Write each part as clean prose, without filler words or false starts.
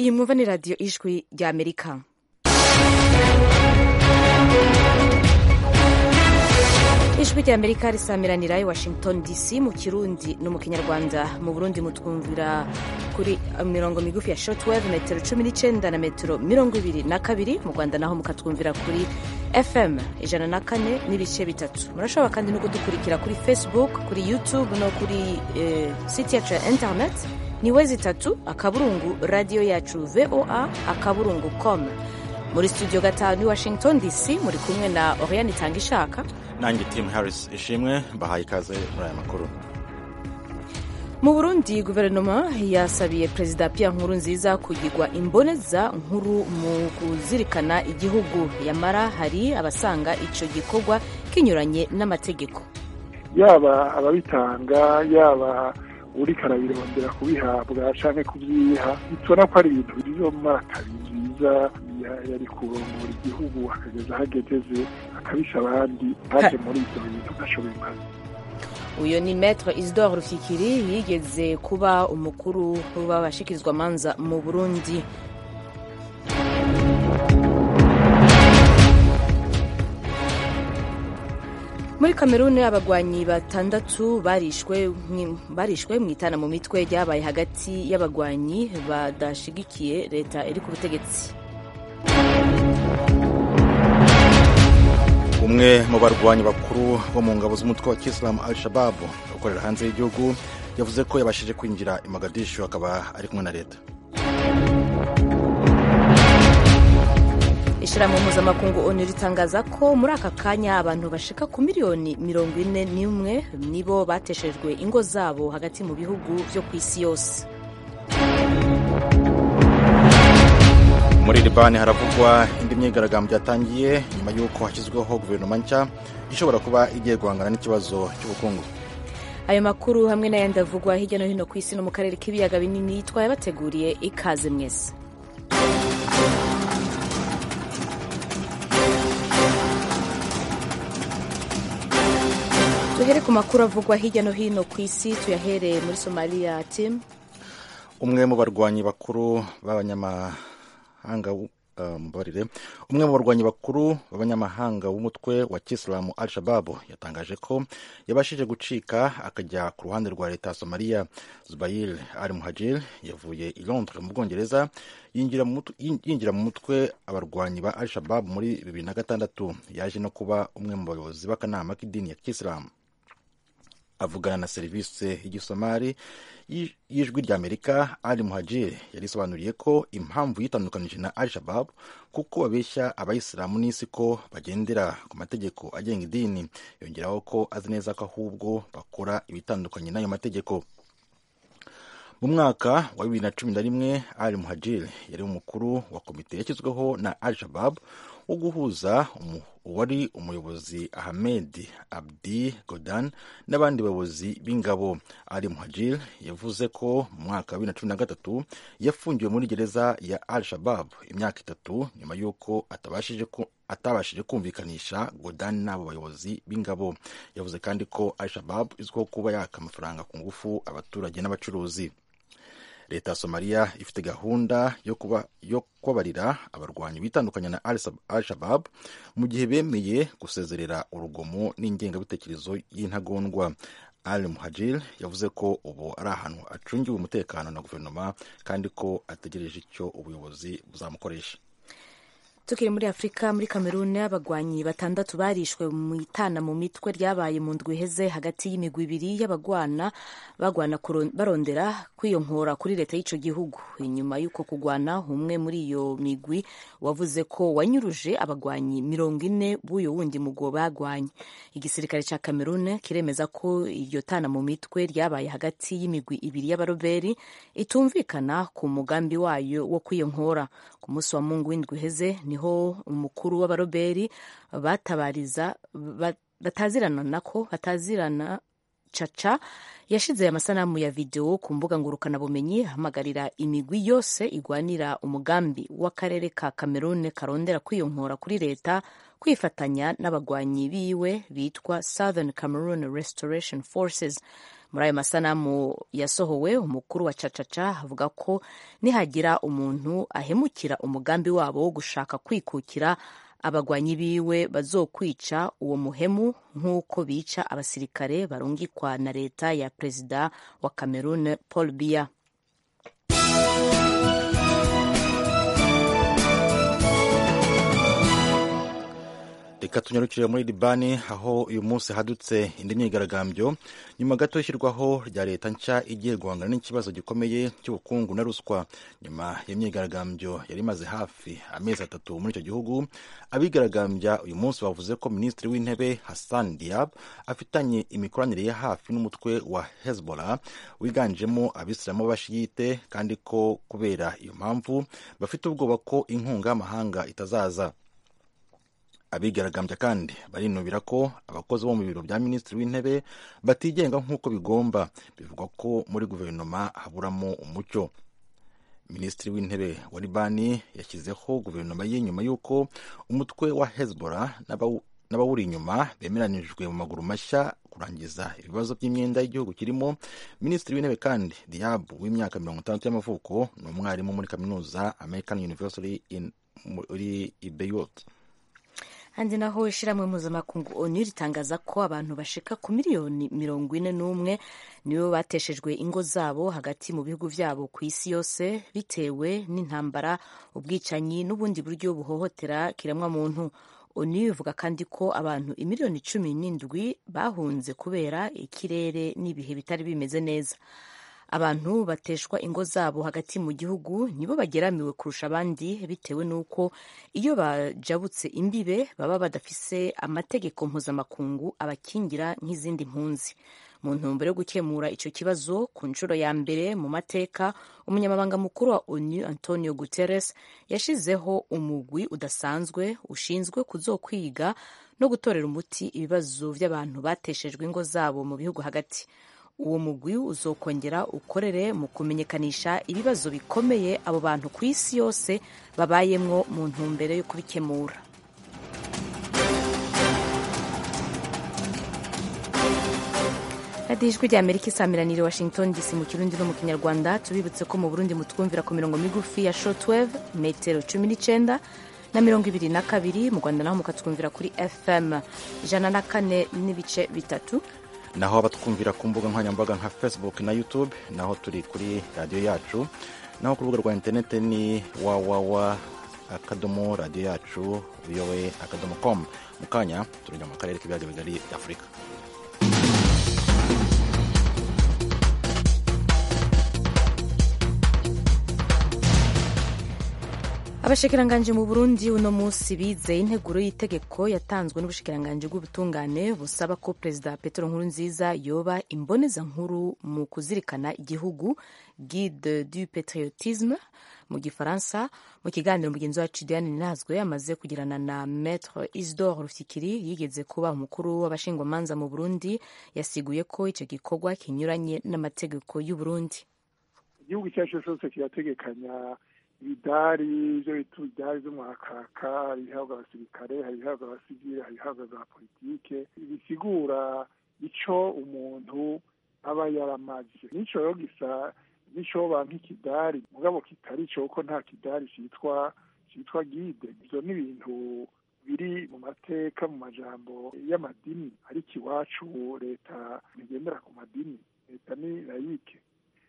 iyi mwumva ni radiyo ijwi rya amerika. ijwi rya amerika risamiranira i washington dc mu kirundi no mu kinyarwanda. mu burundi mutwumvira kuri mirongo migufi ya shortwave metero 19 na metero 22. mu rwanda naho mukatwumvira kuri fm 104 n'ibice bitatu. murashobora kandi no kudukurikira kuri facebook, kuri youtube no kuri site yacu ya internet ni wezi3 akaburungu radio yacu voa akaburungu com. muri studio gatanu i washington dc muri kumwe na Oriane Tangishaka nanjye Tim Harris ishimwe bahaye ikaze muri aya makuru. mu Burundi guverinoma yasabiye Perezida Pierre Nkurunziza kugirwa imboneza nkuru mu kuzirikana igihugu, yamara hari abasanga ico gikorwa kinyuranye n'amategeko. Yaba ababitanga yaba uri karabirondera kubihabwa canke kubyiha, bitona ko ari ibintu bizomara nziza. Yari kurongora igihugu akageza hageze akabisha abandi haje muri ibyo bintu gashoboka. Uyo ni Maître Isidore Rufyikiri, yigeze kuba umukuru w'abashikirizwa manza mu Burundi. muri Kameruni abagwanyi batandatu barishwe mu itana mu mitwe ryabaye hagati y'abagwanyi badashigikiye leta iri ku butegetsi. umwe mu barwanyi bakuru bo mu ngabo z'umutwe wa Kisilamu Al-Shabaab ukorera hanze y'igihugu yavuze ko yabashije kwinjira i Mogadishu akaba ari kumwe na leta. Ishirahamwe mpuzamakungu ONU ritangaza ko muri aka kanya abantu bashika ku miliyoni 41 nibo bateshejwe ingo zabo hagati mu bihugu vyo kw'isi yose. muri Libani haravugwa indi myigaragambyo yatangiye nyuma y'uko hashyizweho guverinoma nshya ishobora kuba igiye guhangana n'ikibazo cy'ubukungu. Ayo makuru hamwe n'ayandi avugwa hirya no hino ku isi no mu karere k'ibiyaga binini twayabateguriye. Ikaze mwese. Tuhere ku makuru avugwa hirya no hino ku isi, tuyahereye muri Somalia. Tim, umwe mu barwanyi bakuru b'abanyamahanga w'umutwe wa Kisilamu Al-Shabaab yatangaje ko yabashije gucika akajya ku ruhande rwa leta ya Somalia. Zubair al-Muhajir yavuye i Londres mu Bwongereza yinjira mu mutwe abarwanyi ba Al-Shabaab muri 2006. yaje no kuba umwe mu bayobozi b'akanama k'idini ya Kisilamu. avugana na serivisi y'igisomali y'ijwi rya Amerika, al-Muhajir yarisobanuriye ko impamvu yitandukanije na Al-Shabaab kuko babeshya abayisilamu n'isi ko bagendera ku mategeko agenga idini. yongeraho ko azi neza ko ahubwo bakora ibitandukanye n'ayo mategeko. mu mwaka wa 2011 al-Muhajir yari umukuru wa komite yashyizweho na Al-Shabaab wo guhuza uwari umuyobozi Ahmed Abdi Godan n'abandi bayobozi b'ingabo. al-Muhajir yavuze ko mu mwaka wa 2013 yafungiwe muri gereza ya Al-Shabaab imyaka 3 nyuma y'uko atabashije kumvikanisha Godan n'abo bayobozi b'ingabo. yavuze kandi ko Al-Shabaab izwiho kuba yaka amafaranga ku ngufu abaturage n'abacuruzi. leta ya Somalia ifite gahunda yo kubabarira abarwanyi bitandukanye na Al-Shabaab mu gihe bemeye gusezerera urugomo n'ingengabitekerezo y'intagondwa. al-Muhajir yavuze ko ubu ari ahantu acungiwe umutekano na guverinoma kandi ko ategereje icyo ubuyobozi buzamukoresha. Tukiri muri Afrika, muri Kameruni abagwanyi batandatu barishwe mu itana mu mitwe ryabaye mu ndwi iheze hagati y'imigwi ibiri y'abagwana barondera kwiyonkora kuri leta y'ico gihugu. inyuma y'uko kugwana, umwe muri iyo migwi wavuze ko wanyuruje abagwanyi 40 b'uyo wundi mugwi bagwanye. igisirikare ca Kameruni kiremeza ko iryo tana mu mitwe ryabaye hagati y'imigwi ibiri y'abaroberi itumvikana ku mugambi wayo wo kwiyonkora. ku munsi wa Mungu w'indwi iheze niho umukuru w'abaroberi batazirana Chacha yashize amasanamu ya video ku mbuga ngurukana bumenyi ahamagarira imigwi yose igwanira umugambi w'akarere ka Cameroon karondera kwiyonkora kuri leta kwifatanya n'abagwanyi biwe bitwa Southern Cameroon Restoration Forces. Muri ayo masanamu yasohowe, umukuru wa Chachacha avuga ko nihagira umuntu ahemukira umugambi wabo wo gushaka kwikukira, abagwanyi biwe bazokwica uwo muhemu nk'uko bica abasirikare barungikwa na leta ya perezida wa Cameroon Paul Biya. Reka tunyarukire muri Libani, aho uyu munsi hadutse indi myigaragambyo nyuma gato y'ishyirwaho rya leta nshya igiye guhangana n'ikibazo gikomeye cy'ubukungu na ruswa. Nyuma y'imyigaragambyo yari imaze hafi amezi 3 muri icyo gihugu, abigaragambya uyu munsi bavuze ko minisitiri w'intebe Hassan Diab afitanye imikoranire ya hafi n'umutwe wa Hezbollah wiganjemo abisilamu b'abashiyite, kandi ko kubera iyo mpamvu bafite ubwoba ko inkunga y'amahanga itazaza. Abigaragambya kandi barinubira ko abakozi bo mu biro bya minisitiri w'intebe batigenga nk'uko bigomba. Bivugwa ko muri guverinoma haburamo umucyo. Minisitiri w'intebe wa Libani yashyizeho guverinoma ye nyuma y'uko umutwe wa Hezbollah n'abawuri inyuma bemeranijwe mu maguru mashya kurangiza ibibazo by'imyenda y'igihugu kirimo. Minisitiri w'intebe kandi Diab w'imyaka 60 y'amavuko ni umwarimu muri kaminuza American University muri Beirut. Handi naho ishiramwe mpuzamakungu ONU ritangaza ko abantu bashika ku miliyoni 41 nibo bateshejwe ingo zabo hagati mu bihugu vyabo ku isi yose bitewe n'intambara, ubwicanyi n'ubundi buryo buhohotera kiremwa muntu. ONU ivuga kandi ko abantu imiliyoni 17 bahunze kubera ikirere n'ibihe bitari bimeze neza. Abantu bateshwa ingo zabo hagati mu gihugu nibo bageramiwe kurusha abandi bitewe n'uko iyo bajabutse imbibe baba badafise amategeko mpuzamakungu abakingira nk'izindi mpunzi. Mu ntumbero yo gukemura ico kibazo ku nshuro ya mbere mu mateka, umunyamabanga mukuru wa ONU Antonio Guterres yashizeho umugwi udasanzwe ushinzwe kuzokwiga no gutorera umuti ibibazo vy'abantu bateshejwe ingo zabo mu bihugu hagati. Uwo mugwi uzokongera ukorere mu kumenyekanisha ibibazo bikomeye abo bantu ku isi yose babayemwo mu ntumbero yo kubikemura. Radio Ijwi ry'Amerika isamiranire Washington DC mu Kirundi no mu Kinyarwanda. Tubibutse ko mu Burundi mutwumvira ku mirongo migufi ya shortwave metero 19 na 22, mu Rwanda naho mukatwumvira kuri FM 104.3. Naho abatwumvira ku mbuga nkoranyambaga nka Facebook na YouTube, naho turi kuri radio yacu. Naho ku rubuga rwa internet ni www.radioyacu.com. Mukanya turajya mu karere k'ibiyaga bigari by'Afrika. Abashikiranganje mu Burundi uno munsi bizeye integuro y'itegeko yatanzwe n'ubushikiranganje bw'ubutungane busaba ko Perezida Petero Nkurunziza yoba imboneza nkuru mu kuzirikana igihugu, Guide du patriotisme mu Gifaransa. Mu kiganiro mugenzi wacu Diane Ninazwe amaze kugirana na Maître Isidore Rufyikiri yigeze kuba umukuru w'abashingwamanza mu Burundi, yasiguye ko ico gikorwa kinyuranye n'amategeko y'u Burundi. Igihugu cyacu cyose kirategekanya ibidari byo bitudari zo mwakaka, harihabwa abasirikare, harihabwa abasivile, harihabwa za politike, bisigura ico umuntu aba yaramaze. Nico yo gisa nico ba nk'ikidari mugabo kitari cyo ko nta kidari cyitwa guide. Ivyo ni ibintu biri mu mateka, mu majambo y'amadini, ariko iwacu leta ntigendera ku madini, leta ni layike.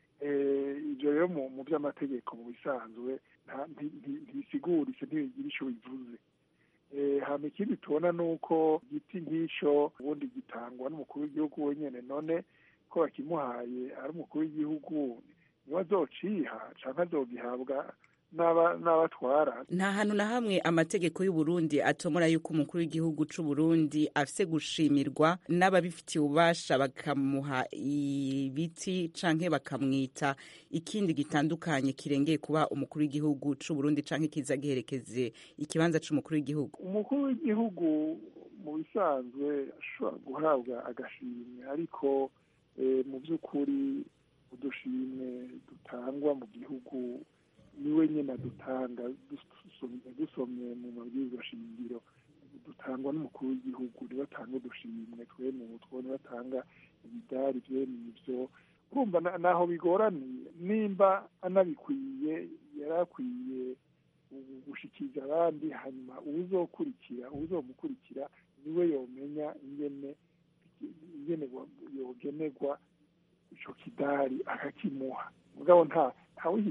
Ibyo rero mu by'amategeko mu bisanzwe ntisiguritse, ntibigira ico bivuze. Hama ikindi tubona nuko igiti nk'icyo ubundi gitangwa n'umukuru w'igihugu wenyene, none ko bakimuhaye ari umukuru w'igihugu niwe azociha canke azogihabwa n'abatwara. Nta hantu na hamwe amategeko y'u Burundi atomora yuko umukuru w'igihugu c'u Burundi afise gushimirwa n'ababifitiye ububasha bakamuha ibiti canke bakamwita ikindi gitandukanye kirengeye kuba umukuru w'igihugu c'u Burundi canke kiza giherekeze ikibanza c'umukuru w'igihugu. Umukuru w'igihugu mu bisanzwe ashobora guhabwa agashimwe, ariko mu by'ukuri udushimwe dutangwa mu gihugu niwe nyene adutanga. Dusomye mu mabwiriza shingiro dutangwa n'umukuru w'igihugu, niwe atanga udushimwe twe mu mutwe, niwe atanga ibidari vyene ivyo urumva naho bigoraniye nimba anabikwiye yarakwiye gushikiriza abandi hanyuma uzomukurikira niwe yomenya ingene yogenerwa ico kidari akakimuha mugabo ntawiha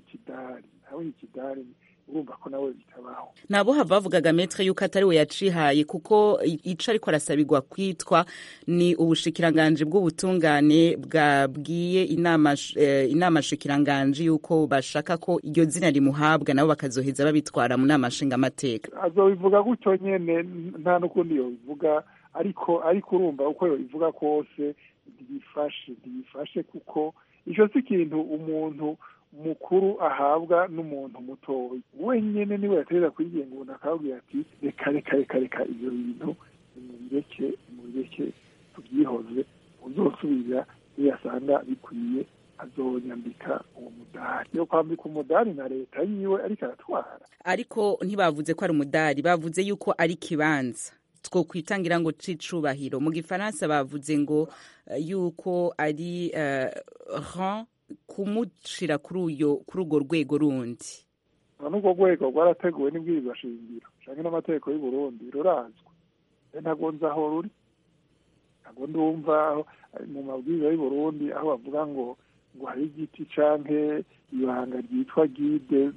ikidari urumva ko nawe bitabaho nabo hava bavugaga metre yuko atari we yacihaye kuko ico ariko arasabirwa kwitwa ni ubushikiranganje bw'ubutungane bwabwiye inama shikiranganje yuko bashaka ko iryo zina rimuhabwa nabo bakazoheza babitwara mu nama nshingamateka azobivuga gutyo nyene nta n'ukundi yobivuga ariko urumva uko yobivuga kose ntibifashe kuko ico si ikintu umuntu mukuru ahabwa n'umuntu mutoyi wenyene niwe yatereza kwigengura akabwira ati reka ivyo bintu mubireke tubyihoze uzosubira yasanga bikwiye azonyambika uwo mudari yo kwambika umudari na leta yiwe ariko aratwara ariko ntibavuze ko ari umudari bavuze yuko ari kibanza two kwitangira ngo c'icubahiro mu gifaransa bavuze ngo yuko ari rang kumushira kuri urwo rwego rundi n'urwo rwego rwarateguwe n'ibwirizwa shingiro canke n'amategeko y'u Burundi rurazwi ntago nzi aho ruri ntago ndumva mu mabwiriza y'u Burundi aho bavuga ngo hari igiti canke ibanga ryitwa guide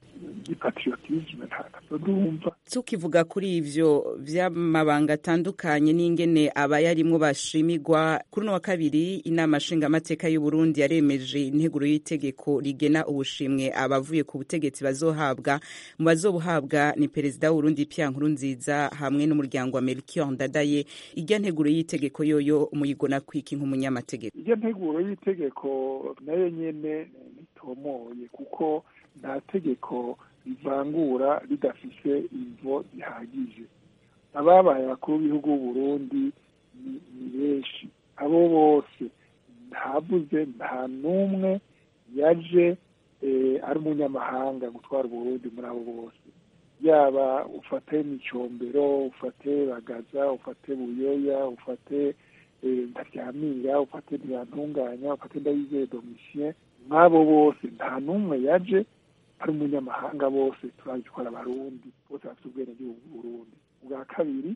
patriotisme ntago ndumva tukivuga kuri ivyo vy'amabanga atandukanye n'ingene abayarimwo bashimirwa kuri no wa kabiri inama nshingamateka y'u Burundi yaremeje integuro y'itegeko rigena ubushimwe abavuye ku butegetsi bazohabwa mu bazobuhabwa ni perezida w'u Burundi Pierre Nkurunziza hamwe n'umuryango wa Melchior Ndadaye irya nteguro y'itegeko yoyo umuyigona kwiki nk'umunyamategeko irya nteguro y'itegeko nayo nyene nitomoye kuko nta tegeko rivangura ridafise imvo zihagije ababaye abakuru b'ibihugu b'u Burundi ni benshi abo bose ntavuze nta n'umwe yaje ari umunyamahanga gutwara Burundi muri abo bose yaba ufate Micombero ufate Bagaza ufate Buyoya ufate Ntaryamira ufate Ntiyantunganya ufate Ndayizeye Domitien nk'abo bose nta n'umwe yaje ari umunyamahanga bose turabitwara abarundi bose bafite ubwenegihugu bw'u Burundi ubwa kabiri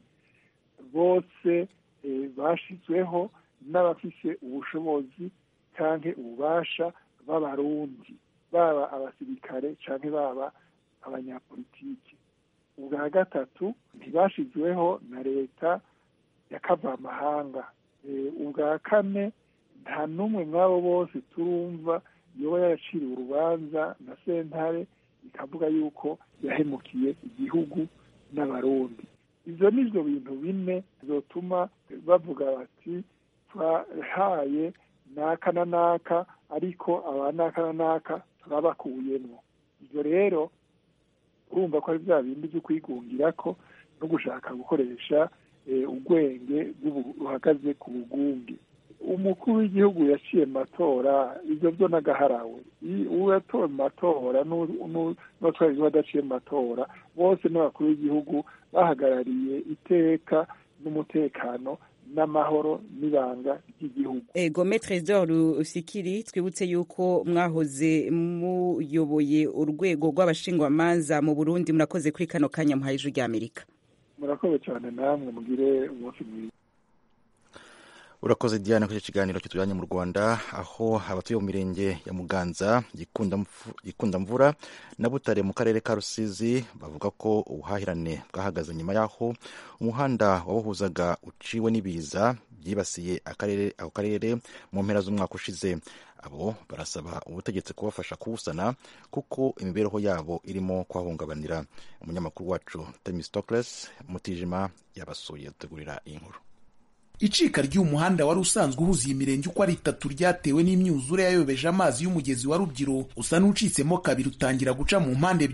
bose bashizweho n'abafise ubushobozi canke ububasha b'abarundi baba abasirikare canke baba abanyapolitiki ubwa gatatu ntibashizweho na leta yakavamahanga ubwa kane nta n'umwe mw'abo bose turumva yoba yaciriwe urubanza na sentare ikavuga yuko yahemukiye igihugu n'abarundi ivyo nivyo bintu bine bizotuma bavuga bati twahaye naka na naka ariko aba naka na naka turabakuyemwo ivyo rero urumva ko ari vya bindi vyo kwigungirako no gushaka gukoresha ubwenge buhagaze ku bugunge umukuru w'igihugu yaciye matora ivyo vyo nagaharawe uwatowe mu matora n'uwatwaye badaciye matora bose n'abakuru w'igihugu bahagarariye iteka n'umutekano n'amahoro n'ibanga ry'igihugu ego Maître Isidore Rufikiri twibutse yuko mwahoze muyoboye urwego rw'abashingwamanza mu Burundi murakoze kuri kano kanya muhaye ijwi ry'Amerika murakoze cyane namwe mugire umunsi mwiza urakoze Diana kuri kiganiro kitujanye mu Rwanda aho abatuye mu mirenge ya Muganza Gikunda Mvura na Butare mu karere ka Rusizi bavuga ko ubuhahirane bwahagaze nyuma yaho umuhanda wabuhuzaga uciwe n'ibiza byibasiye ako karere mu mpera z'umwaka ushize abo barasaba ubutegetsi kubafasha kuwusana kuko imibereho yabo irimo kwahungabanira umunyamakuru wacu Temistocles Mutijima yabasuye gutegurira iyi nkuru icika ry'umuhanda wari usanzwe uhuza iyi mirenge uko ari 3 ryatewe n'imyuzure yayobeje amazi y'umugezi wa Rubyiru usa n'ucitsemo kabiri utangira guca mu mpande ebyiri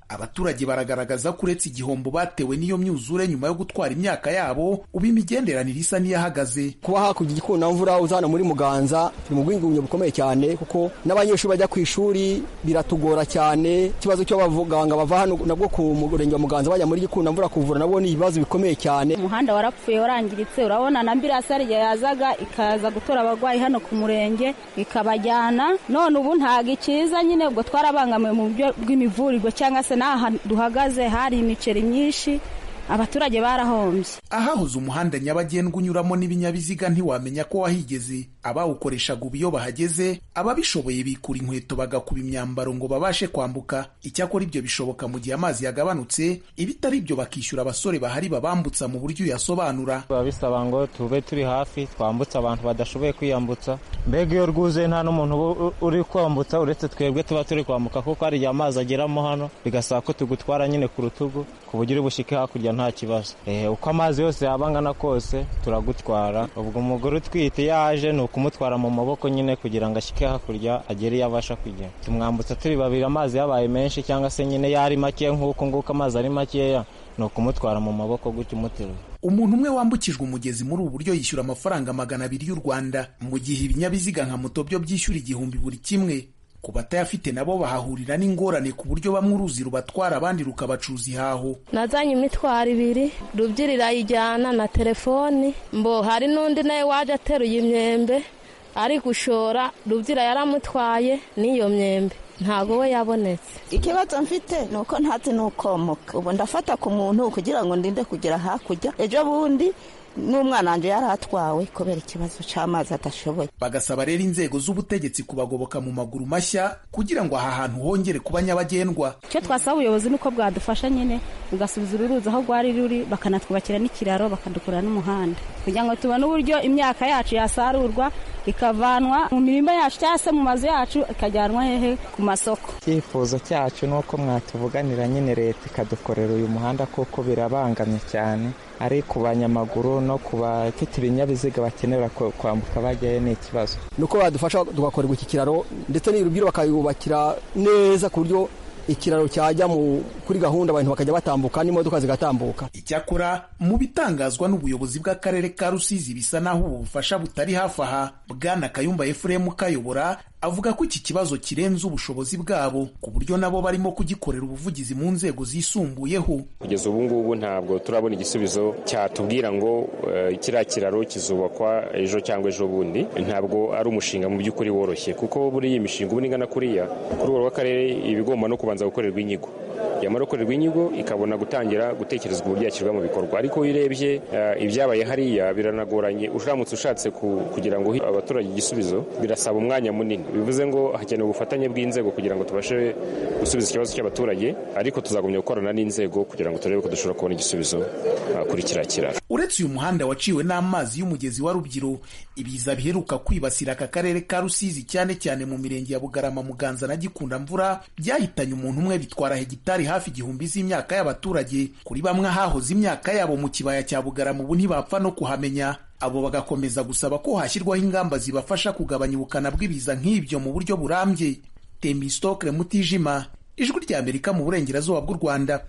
abaturage baragaragaza ko uretse igihombo batewe n'iyo myuzure nyuma yo gutwara imyaka yabo, ubu imigenderanire isa n'iyahagaze. Kuba hakurya igikundamvura uzana muri Muganza turi mu bwingunge bukomeye cyane, kuko n'abanyeshuri bajya ku ishuri biratugora cyane. Ikibazo cyo bavuganga bava hano nabwo ku murenge wa Muganza bajya muri gikundamvura kuvura nabo ni ibibazo bikomeye cyane. Umuhanda warapfuye warangiritse, urabona na ambulance yazaga ikaza gutora abarwayi hano ku murenge ikabajyana, none ubu ntago ikiza nyine, ubwo twarabangamiwe mu buryo bw'imivurirwe, cyangwa se n'aha duhagaze hari imiceri myinshi, abaturage barahombye. Ahahoze umuhanda nyabagendwa unyuramo n'ibinyabiziga ntiwamenya ko wahigeze. Abawukoreshaga ubu iyo bahageze, ababishoboye bikura inkweto bagakuba imyambaro ngo babashe kwambuka. Icyakora ibyo bishoboka mu gihe amazi yagabanutse, ibitari ibyo bakishyura abasore bahari babambutsa mu buryo yasobanura. Babisaba ngo tube turi hafi twambutsa abantu badashoboye kwiyambutsa. Mbega iyo rwuzuye nta n'umuntu uri kwambutsa uretse twebwe tuba turi kwambuka, kuko hari igihe amazi ageramo hano bigasaba ko tugutwara nyine ku rutugu ku buryo uri bushike hakurya nta kibazo. Uko amazi yose yaba angana kose turagutwara. Ubwo umugore utwite yaje ni ukumutwara mu maboko nyine kugira ngo ashike hakurya agere iyo abasha kugera. Tumwambutsa turi babiri amazi yabaye menshi, cyangwa se nyine yari make nk'uko nguko amazi ari makeya, ni ukumutwara mu maboko gutyo umuteruye. Umuntu umwe wambukijwe umugezi muri ubu buryo yishyura amafaranga 200 y'u Rwanda, mu gihe ibinyabiziga nka moto byo byishyura 1,000 buri kimwe. Ku batayafite nabo bahahurira n'ingorane ku buryo bamwe uruzi rubatwara abandi rukabacuza ihaho. Nazanye imitwaro 2, rubyirira ijyana na telefoni, mbo hari n'undi nawe waje ateruye imyembe ari gushora, rubyira yaramutwaye n'iyo myembe ntago we yabonetse. Ikibazo mfite nuko ntazi nukomoka, ubu ndafata ku muntu kugira ngo ndinde kugera hakurya. Ejo bundi n'umwana wanje yaratwawe kubera ikibazo cy'amazi atashoboye. Bagasaba rero inzego z'ubutegetsi kubagoboka mu maguru mashya kugira ngo aha hantu hongere kuba nyabagendwa. Icyo twasaba ubuyobozi nuko bwadufasha nyine bugasubiza ururuzi aho rwari ruri, bakanatwubakira n'ikiraro, bakadukura n'umuhanda kugira ngo tubone uburyo imyaka yacu yasarurwa ikavanwa mu mirima yacu cyangwa se mu mazu yacu ikajyanwa hehe ku masoko. Icyifuzo cyacu ni uko mwatuvuganira nyine leta ikadukorera uyu muhanda, kuko birabangamye cyane, ari ku banyamaguru no ku bafite ibinyabiziga bakenera kwambuka bajyayo ni ikibazo. Nuko badufasha tugakorerwa iki kiraro, ndetse n'urubyiruko bakayubakira neza ku buryo ikiraro cyajya kuri gahunda, abantu bakajya batambuka n'imodoka zigatambuka. Icyakora mu bitangazwa n'ubuyobozi bw'akarere ka Rusizi bisa naho ubu bufasha butari hafi aha. Bwana Kayumba Ephraim Kayobora avuga ko iki kibazo kirenze ubushobozi bwabo, ku buryo nabo barimo kugikorera ubuvugizi mu nzego zisumbuyeho. Kugeza ubu ngubu ntabwo turabona igisubizo cyatubwira ngo kiriya kiraro kizubakwa ejo cyangwa ejo bundi. Ntabwo ari umushinga mu by'ukuri woroshye, kuko buri iyi mishinga ubu ningana kuriya ku rwego rw'akarere ibigomba no kubanza gukorerwa inyigo, yamara gukorerwa inyigo ikabona gutangira gutekerezwa uburyo yashyirwa mu bikorwa. Ariko iyo urebye ibyabaye hariya biranagoranye, uramutse ushatse kugira ngo abaturage igisubizo birasaba umwanya munini. Bivuze ngo hakenewe ubufatanye bw'inzego kugira ngo tubashe gusubiza ikibazo cy'abaturage, ariko tuzagumya gukorana n'inzego kugira ngo turebe ko dushobora kubona igisubizo kuri kiriya kiraro. Uretse uyu muhanda waciwe n'amazi y'umugezi wa Rubyiru, ibiza biheruka kwibasira aka karere ka Rusizi cyane cyane mu mirenge ya Bugarama, Muganza na Gikundamvura byahitanye umuntu umwe, bitwara hegitari hafi 1000 z'imyaka y'abaturage. Kuri bamwe hahoze imyaka yabo mu kibaya cya Bugarama ubu ntibapfa no kuhamenya. Abo bagakomeza gusaba ko hashyirwaho ingamba zibafasha kugabanya ubukana bw'ibiza nk'ibyo mu buryo burambye. Temistokle Mutijima, Ijwi ry'Amerika mu burengerazuba bw'u Rwanda.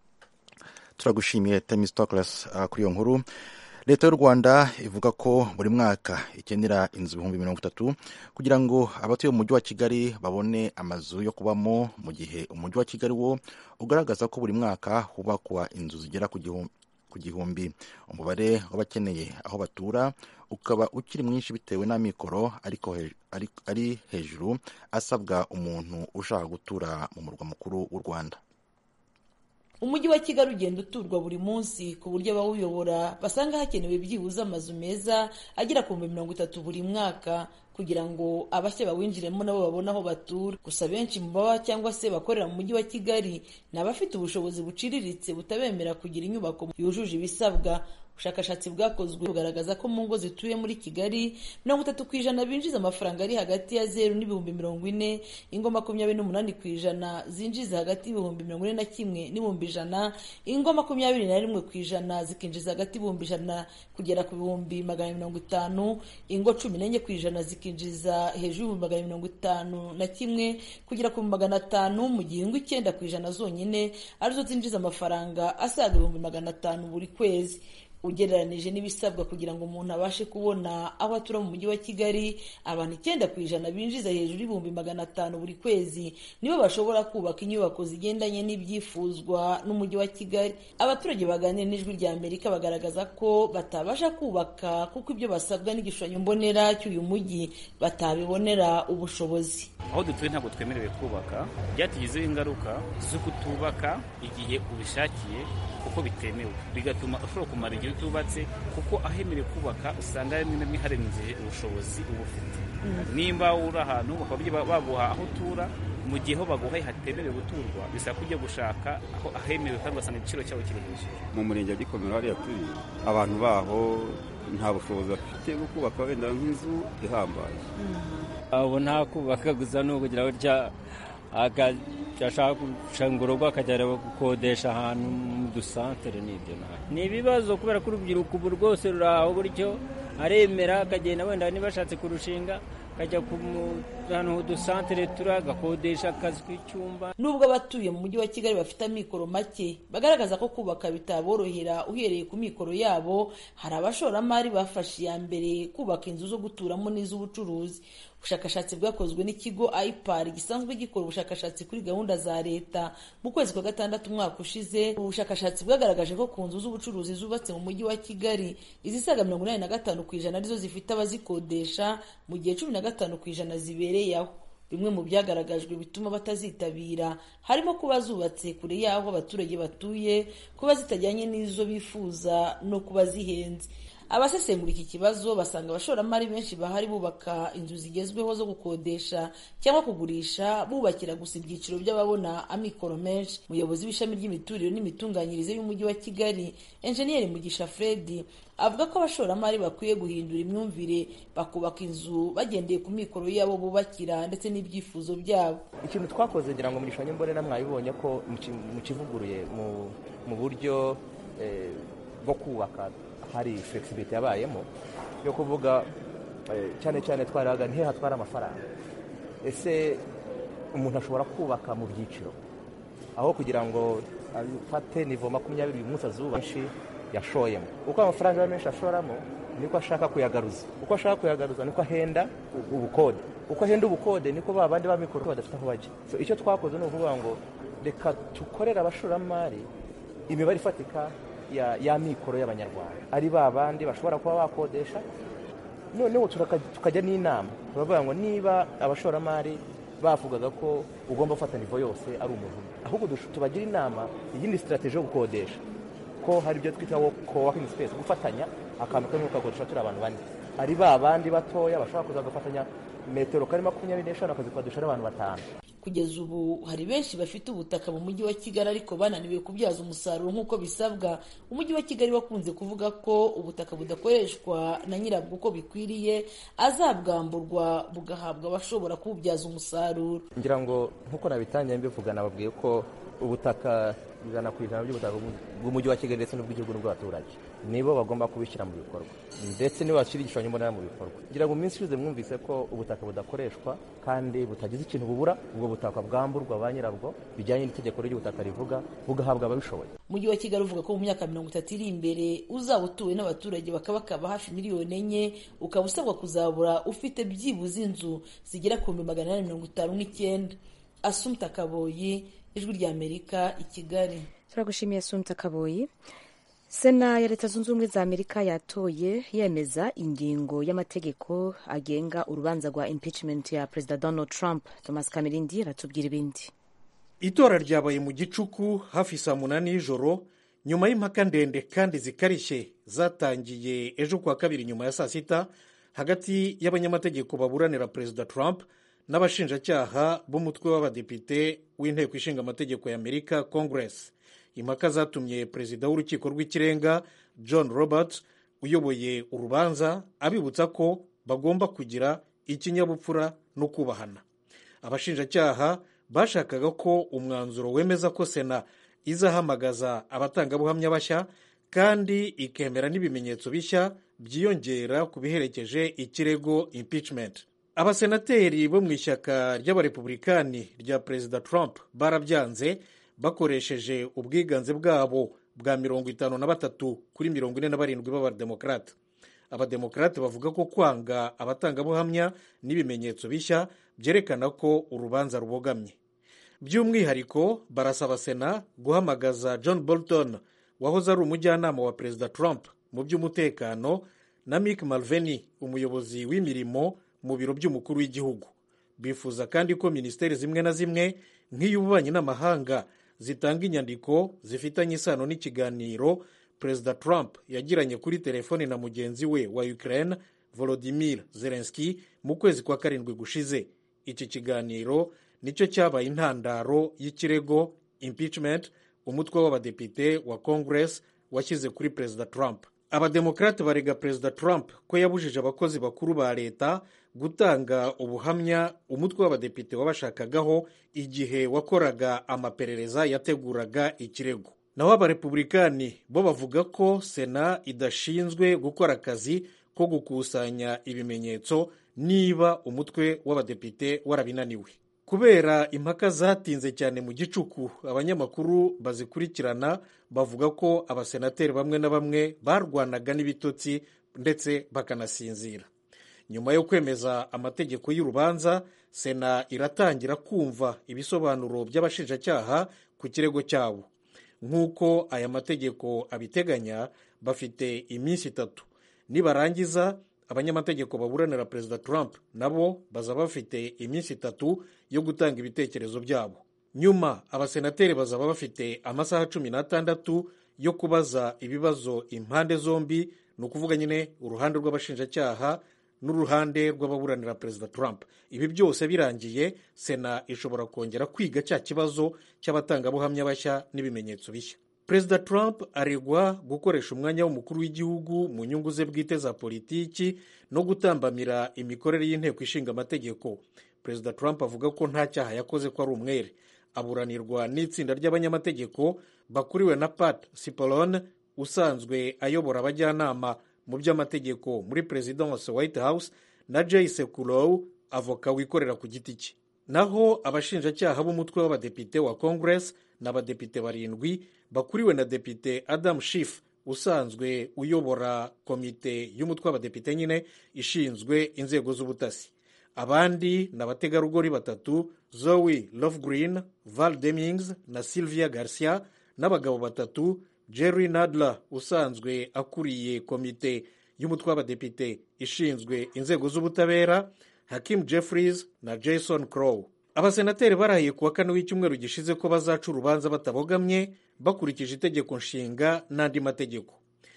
Turagushimiye Temistokle kuri iyo nkuru. Leta y'u Rwanda ivuga ko buri mwaka ikenera inzu 30,000 kugira ngo abatuye mu mujyi wa Kigali babone amazu yo kubamo, mu gihe umujyi wa Kigali wo ugaragaza ko buri mwaka hubakwa inzu zigera ku 1,000. Umubare w'abakeneye aho batura ukaba ukiri mwinshi bitewe n'amikoro ariko ari hejuru asabwa umuntu ushaka gutura mu murwa mukuru w'u Rwanda. Umujyi wa Kigali ugenda uturwa buri munsi ku buryo abawuyobora basanga hakenewe byibuze amazu meza agera ku 30,000 buri mwaka kugira ngo abashya bawinjiremo nabo babone aho batura. Gusa benshi mu baba cyangwa se bakorera mu mujyi wa Kigali ni abafite ubushobozi buciriritse butabemera kugira inyubako yujuje ibisabwa. ubushakashatsi bwakozwe bugaragaza ko mu ngo zituye muri Kigali 30% binjiza amafaranga ari hagati ya 0 n'ibihumbi 40, ingo 28% zinjiza hagati y'ibihumbi 41 n'ibihumbi 100, ingo 21% zikinjiza hagati y'ibihumbi 100 kugera ku bihumbi 150, ingo 14% zikinjiza hejuru y'ibihumbi 151 kugera ku 500, mu gihe ingo 9% zonyine arizo zinjiza amafaranga asaga ibihumbi 500 buri kwezi. Ugereranije n'ibisabwa kugira ngo umuntu abashe kubona aho atura mu mujyi wa Kigali, abantu 9% binjiza hejuru y'ibihumbi 500 buri kwezi nibo bashobora kubaka inyubako zigendanye n'ibyifuzwa n'umujyi wa Kigali. Abaturage baganira n'Ijwi rya Amerika bagaragaza ko batabasha kubaka kuko ibyo basabwa n'igishushanyo mbonera cy'uyu mujyi batabibonera ubushobozi. Aho dutuye ntabwo twemerewe kubaka, byatugizeho ingaruka zo kutubaka igihe ubishakiye kuko bitemewe, bigatuma ushobora kumara igihe utubatse kuko ahemerewe kubaka usanga rimwe harenze ubushobozi uba ufite. Nimba uri ahantu bakaba baguha aho utura, mu gihe ho baguhaye hatemerewe guturwa bisaba kujya gushaka aho ahemerewe kandi ugasanga igiciro cyaho kiri hejuru. Mu murenge wa Gikomero hariya turi, abantu baho nta bushobozi bafite bwo kubaka wenda nk'inzu ihambaye. Abo nta kubaka gusa no kugira ngo ashaka gushanga urugo akajya gukodesha ahantu mu dusantere n'ibyo ni ibibazo kubera ko urubyiruko ubu rwose ruraho buryo aremera akagenda wenda niba ashatse kurushinga akajya ku ahantu udusantere turagakodesha akazi k'icyumba. Nubwo abatuye mu mujyi wa Kigali bafite amikoro make bagaragaza ko kubaka bitaborohera uhereye ku mikoro yabo, hari abashoramari bafashe iya mbere kubaka inzu zo guturamo n'iz'ubucuruzi. Ubushakashatsi bwakozwe n'ikigo IPAR gisanzwe gikora ubushakashatsi kuri gahunda za leta mu kwezi kwa gatandatu umwaka ushize. Ubushakashatsi bwagaragaje ko ku nzu z'ubucuruzi zubatse mu mujyi wa Kigali izisaga 85% arizo zifite abazikodesha, mu gihe 15% zibereye aho. Bimwe mu byagaragajwe bituma batazitabira harimo kuba zubatse kure y'aho abaturage batuye, kuba zitajyanye n'izo bifuza no kuba zihenze. Abasesengura iki kibazo basanga abashoramari benshi bahari bubaka inzu zigezweho zo gukodesha cyangwa kugurisha, bubakira gusa ibyiciro by'ababona amikoro menshi. Umuyobozi w'ishami ry'imiturire n'imitunganyirize y'umujyi wa Kigali, Engineer Mugisha Fred, avuga ko abashoramari bakwiye guhindura imyumvire bakubaka inzu bagendeye ku mikoro yabo bubakira ndetse n'ibyifuzo byabo. Ikintu twakoze ngira ngo mu gishushanyo mbonera mwabibonye ko mu kivuguruye mu buryo bwo kubaka hari flexibility yabayemo yo kuvuga cyane cyane twaraga ntihe hatwara amafaranga. Ese umuntu ashobora kubaka mu byiciro aho kugira ngo afate nivo 20 uyu munsi azubashi yashoyemo. Uko amafaranga menshi ashoramo niko ashaka kuyagaruza, uko ashaka kuyagaruza niko ahenda ubukode, uko ahenda ubukode niko babandi bamikoro badafite aho bajya. So icyo twakoze ni ukuvuga ngo reka tukorera abashoramari imibare ifatika ya mikoro y'abanyarwanda, ari babandi bashobora kuba bakodesha. Noneho tukajya n'inama turavuga ngo niba abashoramari bavugaga ko ugomba gufata nivo yose ari umuntu, ahubwo tubagira inama iyindi strategy yo gukodesha, ko hari ibyo twita co-working space, gufatanya akantu kamwe ukakodesha turi abantu bane, ari babandi batoya bashobora kuza gufatanya metero kari 25 akazikodesha n'abantu 5. Kugeza ubu hari benshi bafite ubutaka mu mujyi wa Kigali ariko bananiwe kubyaza umusaruro nk'uko bisabwa. Umujyi wa Kigali wakunze kuvuga ko ubutaka budakoreshwa na nyirabwo uko bikwiriye azabwamburwa bugahabwa abashobora kububyaza umusaruro. Ngira ngo nk'uko nabitangiye mbivuga nababwiye ko ubutaka 100% by'ubutaka bw'umujyi wa Kigali ndetse n'ubw'igihugu n'ubw'abaturage nibo bagomba kubishyira mu bikorwa, ndetse niba bashyira igishushanyo mbonera mu bikorwa. Ngira ngo minsi ishize mwumvise ko ubutaka budakoreshwa kandi butagize ikintu bubura, ubwo butaka bwamburwa ba nyirabwo bijyanye n'itegeko ry'ubutaka rivuga bugahabwa ababishoboye. Umujyi wa Kigali uvuga ko mu myaka 30 iri imbere uzaba utuwe n'abaturage bakaba hafi 4 miliyoni, ukaba usabwa kuzabura ufite byibuze inzu zigera ku 859. Assumpta Kaboyi, Ijwi rya Amerika, i Kigali. Turagushimiye Assumpta Kaboyi. Sena ya Leta Zunze Ubumwe za Amerika yatoye yemeza ingingo y'amategeko agenga urubanza rwa impeachment ya Perezida Donald Trump. Thomas Kamirindi aratubwira ibindi. Itora ryabaye mu gicuku hafi saa 8 y'ijoro nyuma y'impaka ndende kandi zikarishye zatangiye ejo kuwa kabiri nyuma ya saa 6 hagati y'abanyamategeko baburanira Perezida Trump n'abashinjacyaha b'umutwe w'abadepite w'inteko ishinga amategeko ya Amerika Congress. impaka zatumye perezida w'urukiko rw'ikirenga John Roberts uyoboye urubanza abibutsa ko bagomba kugira ikinyabupfura no kubahana. Abashinjacyaha bashakaga ko umwanzuro wemeza ko sena izahamagaza abatangabuhamya bashya kandi ikemera n'ibimenyetso bishya byiyongera ku biherekeje ikirego impeachment. Abasenateri bo mu ishyaka ry'abarepublikani rya perezida Trump barabyanze bakoresheje ubwiganze bwabo bwa 53 kuri 47 b'abademokrate. Abademokrate bavuga ko kwanga abatangabuhamya n'ibimenyetso bishya byerekana ko urubanza rubogamye. By'umwihariko barasaba sena guhamagaza John Bolton wahoze ari umujyanama wa perezida Trump mu by'umutekano na Mick Mulvaney umuyobozi w'imirimo mu biro by'umukuru w'igihugu. Bifuza kandi ko minisiteri zimwe na zimwe nk'iy'ububanyi n'amahanga zitanga inyandiko zifitanye isano n'ikiganiro perezida Trump yagiranye kuri telefone na mugenzi we wa Ukraine Volodymyr Zelensky mu kwezi kwa 7 gushize. Iki kiganiro nicyo cyabaye intandaro y'ikirego impeachment umutwe w'abadepite wa Congress washyize kuri perezida Trump. Abademokrate barega perezida Trump ko yabujije abakozi bakuru ba leta gutanga ubuhamya umutwe w'abadepite wabashakagaho igihe wakoraga amaperereza yateguraga ikirego. Naho abarepublikani bo bavuga ko sena idashinzwe gukora akazi ko gukusanya ibimenyetso niba umutwe w'abadepite warabinaniwe. Kubera impaka zatinze cyane mu gicuku, abanyamakuru bazikurikirana bavuga ko abasenateri bamwe na bamwe barwanaga n'ibitotsi ndetse bakanasinzira. Nyuma yo kwemeza amategeko y'urubanza, sena iratangira kumva ibisobanuro by'abashinjacyaha ku kirego cyabo. Nk'uko aya mategeko abiteganya, bafite iminsi 3. Nibarangiza, abanyamategeko baburanira perezida Trump nabo bazaba bafite iminsi 3 yo gutanga ibitekerezo byabo. Nyuma abasenateri bazaba bafite amasaha 16 yo kubaza ibibazo impande zombi, ni ukuvuga nyine uruhande rw'abashinjacyaha n'uruhande rw'ababuranira perezida Trump. Ibi byose birangiye, sena ishobora kongera kwiga cya kibazo cy'abatangabuhamya bashya n'ibimenyetso bishya. Perezida Trump aregwa gukoresha umwanya w'umukuru w'igihugu mu nyungu ze bwite za politiki no gutambamira imikorere y'inteko ishinga amategeko. Perezida Trump avuga ko nta cyaha yakoze, ko ari umwere. Aburanirwa n'itsinda ry'abanyamategeko bakuriwe na Pat Cipollone usanzwe ayobora abajyanama mu by'amategeko muri Presidence White House na Jay Sekulow avoka wikorera ku giti cye. Naho abashinjacyaha b'umutwe w'abadepite wa Congress n'abadepite 7 bakuriwe na depite Adam Schiff usanzwe uyobora komite y'umutwe w'abadepite nyine ishinzwe inzego z'ubutasi. Abandi n'abategarugori 3, Zoe Lofgren, Val Demings na Sylvia Garcia, n'abagabo 3, Jerry Nadler usanzwe akuriye komite y'umutwe w'abadepite ishinzwe inzego z'ubutabera, Hakeem Jeffries na Jason Crow. Abasenateri barahiye kuwa 4 w'icyumweru gishize ko bazaca urubanza batabogamye bakurikije itegeko nshinga n'andi mategeko.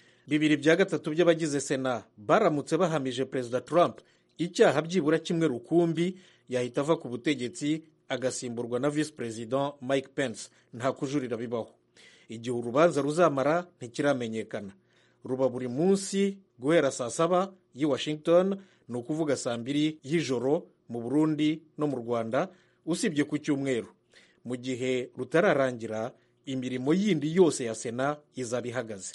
2/3 by'abagize sena baramutse bahamije perezida Trump icyaha byibura kimwe rukumbi, yahita ava ku butegetsi agasimburwa na vice president Mike Pence. Nta kujurira bibaho. Igihe urubanza ruzamara ntikiramenyekana. Ruba buri munsi guhera saa 7 y'i Washington, ni ukuvuga saa 2 y'ijoro mu Burundi no mu Rwanda, usibye ku cyumweru. Mu gihe rutararangira, imirimo yindi yose ya sena izaba ihagaze.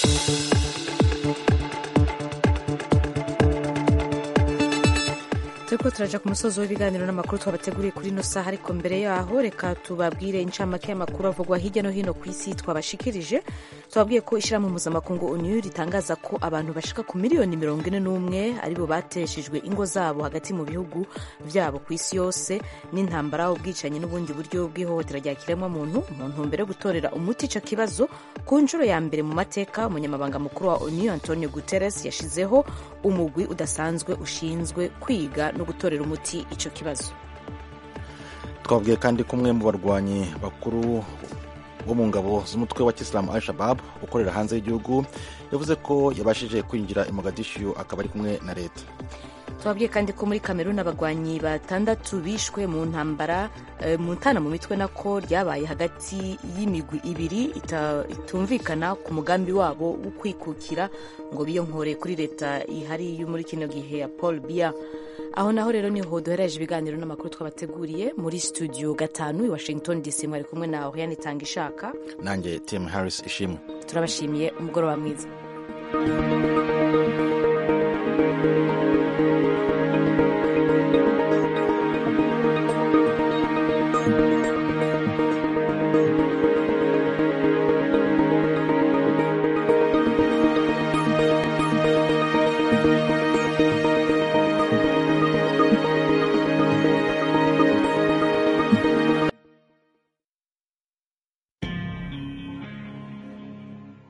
Turiko turaja ku musozo w'ibiganiro n'amakuru twabateguriye kuri ino saha, ariko mbere yaho reka tubabwire incamake y'amakuru avugwa hirya no hino ku isi twabashikirije. Tubabwiye ko ishyirahamwe mpuzamakungu ONU ritangaza ko abantu bashika ku miliyoni 41 aribo bateshejwe ingo zabo hagati mu bihugu byabo ku isi yose n'intambara, ubwicanyi n'ubundi buryo bw'ihohotera rya kiremwamuntu mu ntumbero yo gutorera umuti ico kibazo. Ku nshuro ya mbere mu mateka, umunyamabanga mukuru wa ONU Antonio Guterres yashizeho umugwi udasanzwe ushinzwe kwiga no gutorera umuti ico kibazo. Twabwiye kandi kumwe mu barwanyi bakuru bo mu ngabo z'umutwe wa Kisilamu Al-Shabaab ukorera hanze y'igihugu yavuze ko yabashije kwinjira i Mogadishu akaba ari kumwe na leta. tubabwiye kandi ko muri Kameruni abagwanyi batandatu bishwe mu ntambara mu ntana mu mitwe nako ryabaye hagati y'imigwi ibiri itumvikana ku mugambi wabo wo kwikukira ngo biyonkore kuri leta ihari yo muri kino gihe ya Paul Biya. Aho naho rero niho duhereje ibiganiro n'amakuru twabateguriye muri studio 5 i Washington DC. Mwari kumwe na Oriane Tangishaka nanjye Tim Harris Ishimwe. Turabashimiye umugoroba mwiza.